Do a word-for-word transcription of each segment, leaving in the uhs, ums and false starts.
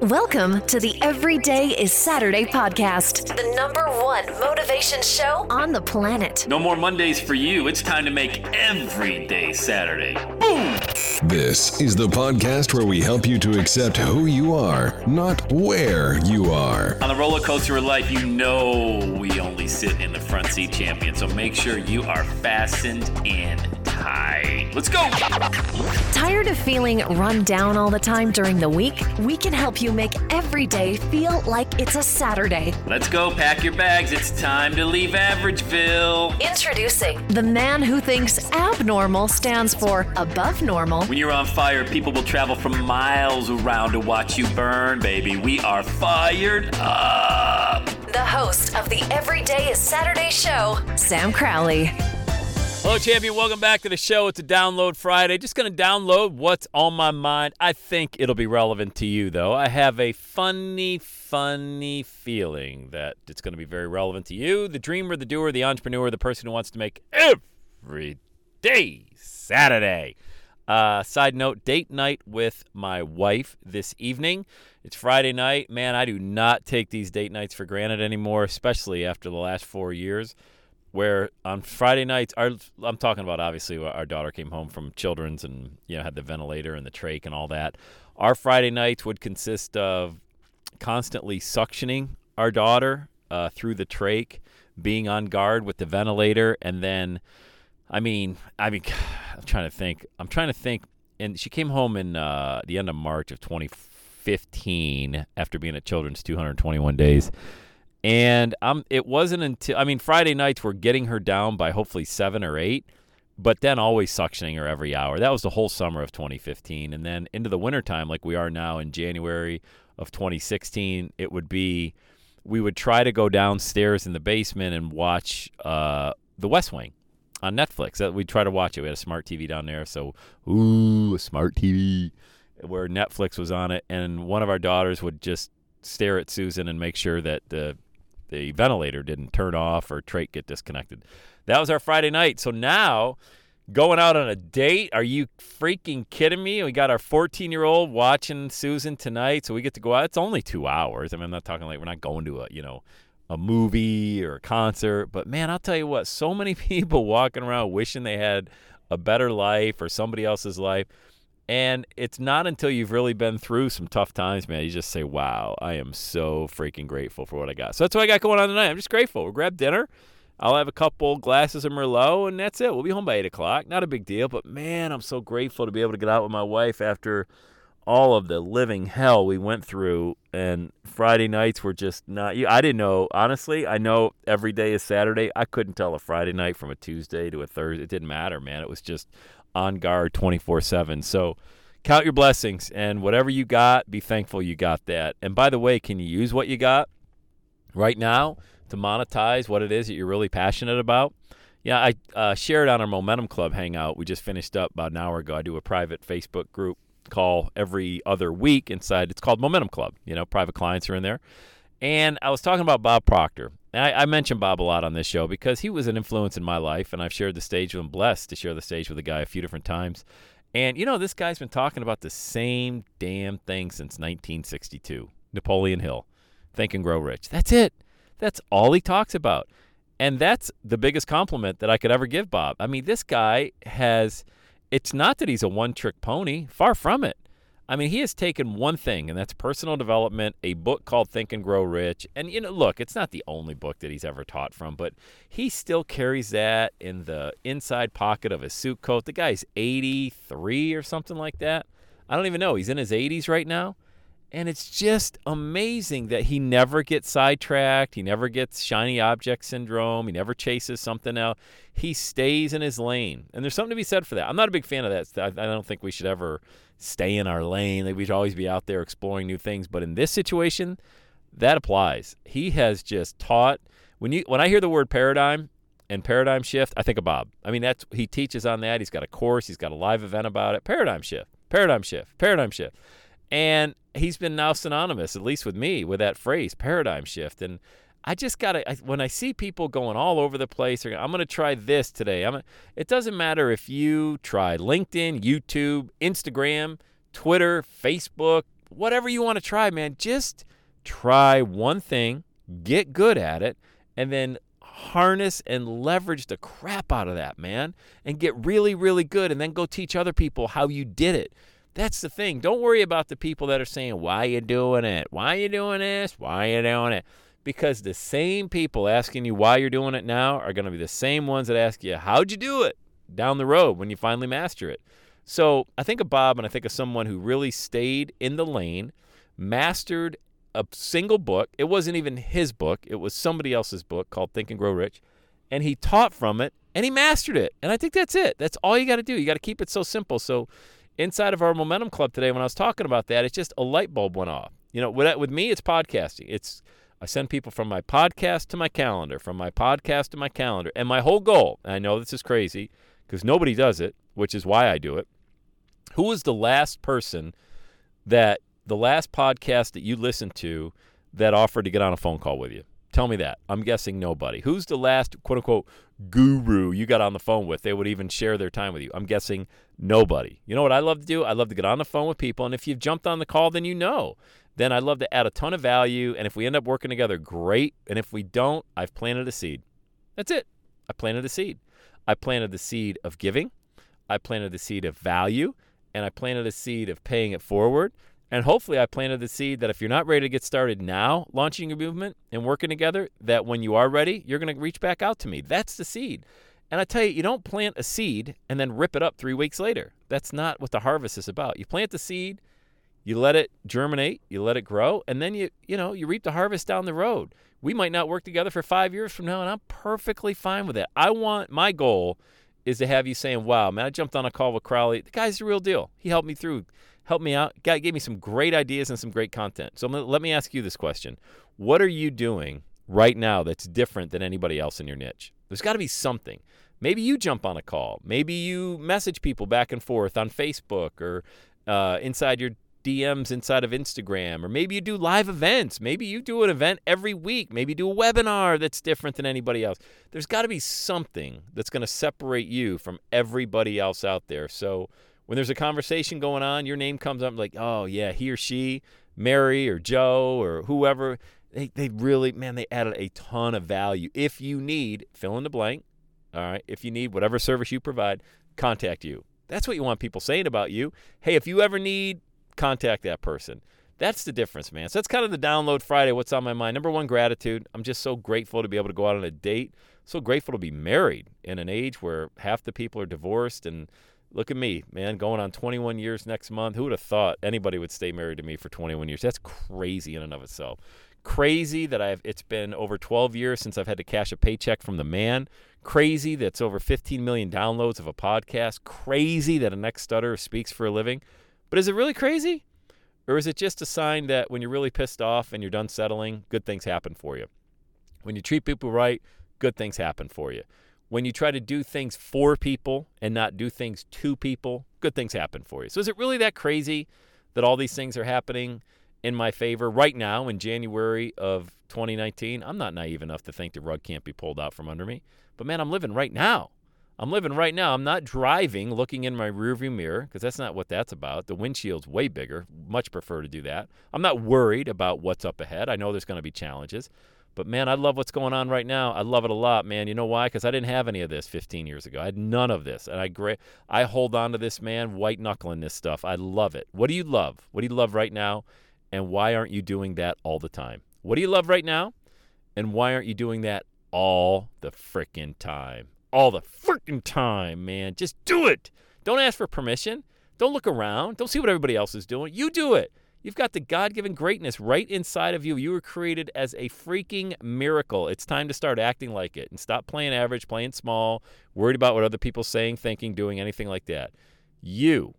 Welcome to the Everyday is Saturday podcast, the number one motivation show on the planet. No more Mondays for you. It's time to make every day Saturday. Boom! This is the podcast where we help you to accept who you are, not where you are. On the roller coaster of life, you know we only sit in the front seat, champion. So make sure you are fastened in tight. Let's go! Tired of feeling run down all the time during the week? We can help you make every day feel like it's a Saturday. Let's go, pack your bags. It's time to leave Averageville. Introducing the man who thinks abnormal stands for above normal. When you're on fire, people will travel from miles around to watch you burn, baby. We are fired up. The host of the Everyday is Saturday show, Sam Crowley. Hello, champion. Welcome back to the show. It's a Download Friday. Just going to download what's on my mind. I think it'll be relevant to you, though. I have a funny, funny feeling that it's going to be very relevant to you, the dreamer, the doer, the entrepreneur, the person who wants to make every day Saturday. Uh, side note, date night with my wife this evening. It's Friday night. Man, I do not take these date nights for granted anymore, especially after the last four years. Where on Friday nights, our, I'm talking about obviously our daughter came home from Children's and you know had the ventilator and the trach and all that. Our Friday nights would consist of constantly suctioning our daughter uh, through the trach, being on guard with the ventilator, and then, I mean, I mean, I'm trying to think. I'm trying to think. And she came home in uh, the end of March of twenty fifteen after being at Children's two hundred twenty-one days. And um, it wasn't until, I mean, Friday nights were getting her down by hopefully seven or eight, but then always suctioning her every hour. That was the whole summer of twenty fifteen. And then into the wintertime, like we are now in January of twenty sixteen, it would be, we would try to go downstairs in the basement and watch uh, The West Wing on Netflix. We'd try to watch it. We had a smart T V down there. So, ooh, a smart T V where Netflix was on it. And one of our daughters would just stare at Susan and make sure that the the ventilator didn't turn off or trach get disconnected. That was our Friday night. So now, going out on a date, are you freaking kidding me? We got our fourteen-year-old watching Susan tonight, so we get to go out. It's only two hours. I mean, I'm not talking like we're not going to a, you know, a movie or a concert. But, man, I'll tell you what, so many people walking around wishing they had a better life or somebody else's life. And it's not until you've really been through some tough times, man, you just say, wow, I am so freaking grateful for what I got. So that's what I got going on tonight. I'm just grateful. We'll grab dinner. I'll have a couple glasses of Merlot, and that's it. We'll be home by eight o'clock. Not a big deal, but, man, I'm so grateful to be able to get out with my wife after all of the living hell we went through. And Friday nights were just not – I didn't know. Honestly, I know every day is Saturday. I couldn't tell a Friday night from a Tuesday to a Thursday. It didn't matter, man. It was just – on guard twenty-four seven. So count your blessings, and whatever you got, be thankful you got that. And by the way, can you use what you got right now to monetize what it is that you're really passionate about? Yeah, I uh, shared on our Momentum Club hangout. We just finished up about an hour ago. I do a private Facebook group call every other week inside. It's called Momentum Club. You know, private clients are in there. And I was talking about Bob Proctor. And I, I mention Bob a lot on this show because he was an influence in my life, and I've shared the stage with him, blessed to share the stage with the guy a few different times. And, you know, this guy's been talking about the same damn thing since nineteen sixty-two. Napoleon Hill. Think and Grow Rich. That's it. That's all he talks about. And that's the biggest compliment that I could ever give Bob. I mean, this guy has, it's not that he's a one-trick pony. Far from it. I mean, he has taken one thing, and that's personal development, a book called Think and Grow Rich. And, you know, look, it's not the only book that he's ever taught from, but he still carries that in the inside pocket of his suit coat. The guy's eighty-three or something like that. I don't even know. He's in his eighties right now. And it's just amazing that he never gets sidetracked. He never gets shiny object syndrome. He never chases something else. He stays in his lane. And there's something to be said for that. I'm not a big fan of that. I don't think we should ever stay in our lane. We should always be out there exploring new things. But in this situation, that applies. He has just taught. When you when I hear the word paradigm and paradigm shift, I think of Bob. I mean, that's he teaches on that. He's got a course. He's got a live event about it. Paradigm shift. Paradigm shift. Paradigm shift. And he's been now synonymous, at least with me, with that phrase, paradigm shift. And I just got to, when I see people going all over the place, I'm going to try this today. I'm. It doesn't matter if you try LinkedIn, YouTube, Instagram, Twitter, Facebook, whatever you want to try, man, just try one thing, get good at it, and then harness and leverage the crap out of that, man, and get really, really good, and then go teach other people how you did it. That's the thing. Don't worry about the people that are saying, why are you doing it? Why are you doing this? Why are you doing it? Because the same people asking you why you're doing it now are going to be the same ones that ask you, how'd you do it down the road when you finally master it? So I think of Bob, and I think of someone who really stayed in the lane, mastered a single book. It wasn't even his book. It was somebody else's book called Think and Grow Rich. And he taught from it, and he mastered it. And I think that's it. That's all you got to do. You got to keep it so simple. So inside of our Momentum Club today, when I was talking about that, it's just a light bulb went off. You know, with, with me, it's podcasting. It's I send people from my podcast to my calendar, from my podcast to my calendar. And my whole goal, and I know this is crazy because nobody does it, which is why I do it. Who was the last person that, the last podcast that you listened to that offered to get on a phone call with you? Tell me that. I'm guessing nobody. Who's the last, quote-unquote, guru you got on the phone with? They would even share their time with you. I'm guessing nobody. You know what I love to do? I love to get on the phone with people, and if you've jumped on the call, then you know. Then I'd love to add a ton of value, and if we end up working together, great. And if we don't, I've planted a seed. That's it. I planted a seed. I planted the seed of giving. I planted the seed of value, and I planted a seed of paying it forward. And hopefully I planted the seed that if you're not ready to get started now, launching your movement and working together, that when you are ready, you're going to reach back out to me. That's the seed. And I tell you, you don't plant a seed and then rip it up three weeks later. That's not what the harvest is about. You plant the seed, you let it germinate, you let it grow, and then you, you know, you reap the harvest down the road. We might not work together for five years from now, and I'm perfectly fine with that. I want, my goal is to have you saying, wow, man, I jumped on a call with Crowley. The guy's the real deal. He helped me through. Helped me out. Guy gave me some great ideas and some great content. So let me ask you this question. What are you doing right now that's different than anybody else in your niche? There's got to be something. Maybe you jump on a call. Maybe you message people back and forth on Facebook or uh, inside your D Ms inside of Instagram. Or maybe you do live events. Maybe you do an event every week. Maybe you do a webinar that's different than anybody else. There's got to be something that's going to separate you from everybody else out there. So when there's a conversation going on, your name comes up like, oh, yeah, he or she, Mary or Joe or whoever, they, they really, man, they added a ton of value. If you need, fill in the blank, all right, if you need whatever service you provide, contact you. That's what you want people saying about you. Hey, if you ever need, contact that person. That's the difference, man. So that's kind of the Download Friday, what's on my mind. Number one, gratitude. I'm just so grateful to be able to go out on a date. So grateful to be married in an age where half the people are divorced, and look at me, man, going on twenty-one years next month. Who would have thought anybody would stay married to me for twenty-one years? That's crazy in and of itself. Crazy that I've it's been over twelve years since I've had to cash a paycheck from the man. Crazy that's over fifteen million downloads of a podcast. Crazy that a neck stutterer speaks for a living. But is it really crazy? Or is it just a sign that when you're really pissed off and you're done settling, good things happen for you? When you treat people right, good things happen for you. When you try to do things for people and not do things to people, good things happen for you. So is it really that crazy that all these things are happening in my favor right now in January of twenty nineteen? I'm not naive enough to think the rug can't be pulled out from under me. But, man, I'm living right now. I'm living right now. I'm not driving, looking in my rearview mirror, because that's not what that's about. The windshield's way bigger. Much prefer to do that. I'm not worried about what's up ahead. I know there's going to be challenges. But, man, I love what's going on right now. I love it a lot, man. You know why? Because I didn't have any of this fifteen years ago. I had none of this. And I gra- I hold on to this, man, white-knuckling this stuff. I love it. What do you love? What do you love right now? And why aren't you doing that all the time? What do you love right now? And why aren't you doing that all the frickin' time? All the frickin' time, man. Just do it. Don't ask for permission. Don't look around. Don't see what everybody else is doing. You do it. You've got the God-given greatness right inside of you. You were created as a freaking miracle. It's time to start acting like it and stop playing average, playing small, worried about what other people saying, thinking, doing, anything like that. You,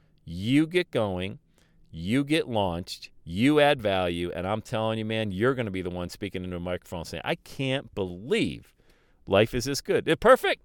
you get going, you get launched, you add value, and I'm telling you, man, you're going to be the one speaking into a microphone saying, I can't believe life is this good. Is it perfect?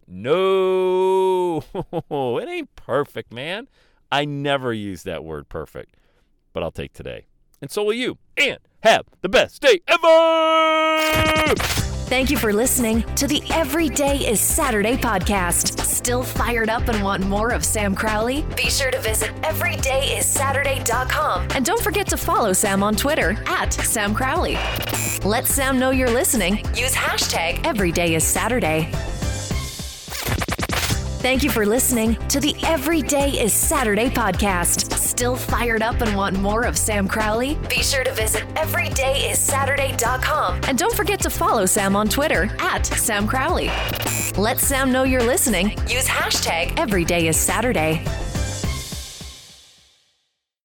No, it ain't perfect, man. I never use that word perfect. But I'll take today. And so will you. And have the best day ever! Thank you for listening to the Every Day is Saturday podcast. Still fired up and want more of Sam Crowley? Be sure to visit every day is saturday dot com and don't forget to follow Sam on Twitter at Sam Crowley. Let Sam know you're listening. Use hashtag Every Day is Saturday. Thank you for listening to the Every Day is Saturday podcast. Still fired up and want more of Sam Crowley? Be sure to visit every day is saturday dot com and don't forget to follow Sam on Twitter at Sam Crowley. Let Sam know you're listening. Use hashtag Every Day is Saturday.